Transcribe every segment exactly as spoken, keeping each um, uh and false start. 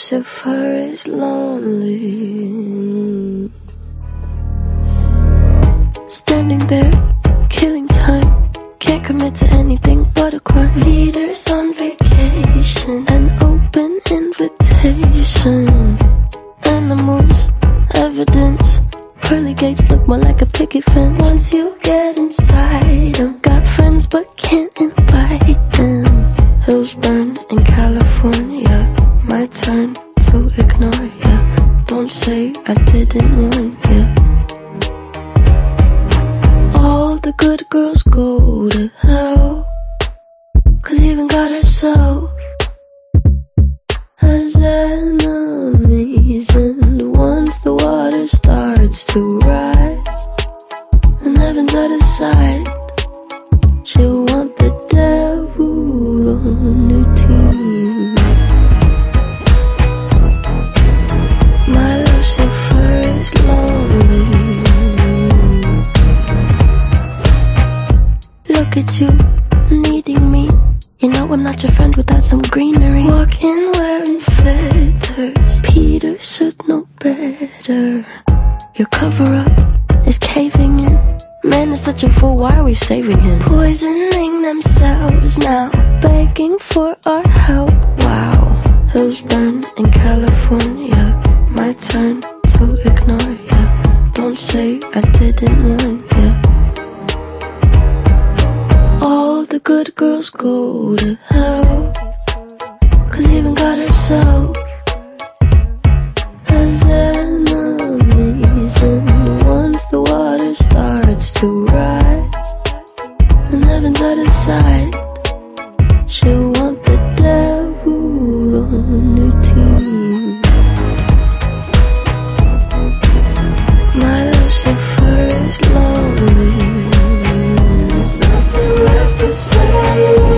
Lucifer is lonely, standing there, killing time, can't commit to anything but a crime. Leaders on vacation, an open invitation. Animals, evidence, pearly gates look more like a picket fence. Once you get inside them, got friends but can't invite them. Hills burn in California, my turn to ignore ya. Don't say I didn't warn ya. All the good girls go to hell, 'cause even God herself has enemies. And once the water starts to rise and heaven's out of sight, she'll want the devil on her team. My Lucifer is lonely. Look at you, needing me. You know I'm not your friend without some greenery. Walking wearing feathers, Peter should know better. Your cover-up is caving in. Man is such a fool, why are we saving him? Poisoning themselves now, begging for our help. Wow. Hills burn in California, my turn to ignore ya. Don't say I didn't warn ya. All the good girls go to hell, 'cause even God herself has enemies. And once the water starts to rise and heaven's out of sight, she'll want the devil on her team. My Lucifer is lonely. There's nothing left to say.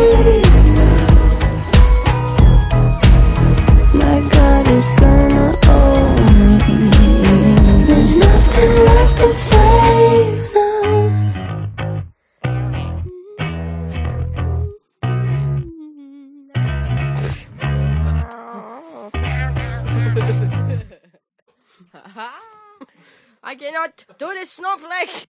My God is gonna own me. There's nothing left to say now. I cannot do this, snowflake!